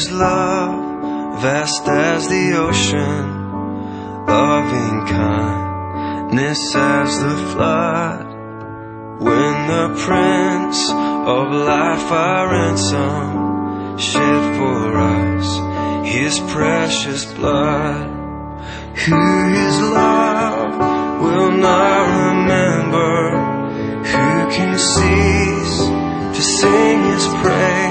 His love, vast as the ocean, loving kindness as the flood. When the Prince of Life, our ransom, shed for us His precious blood, who His love will not remember, who can cease to sing His praise?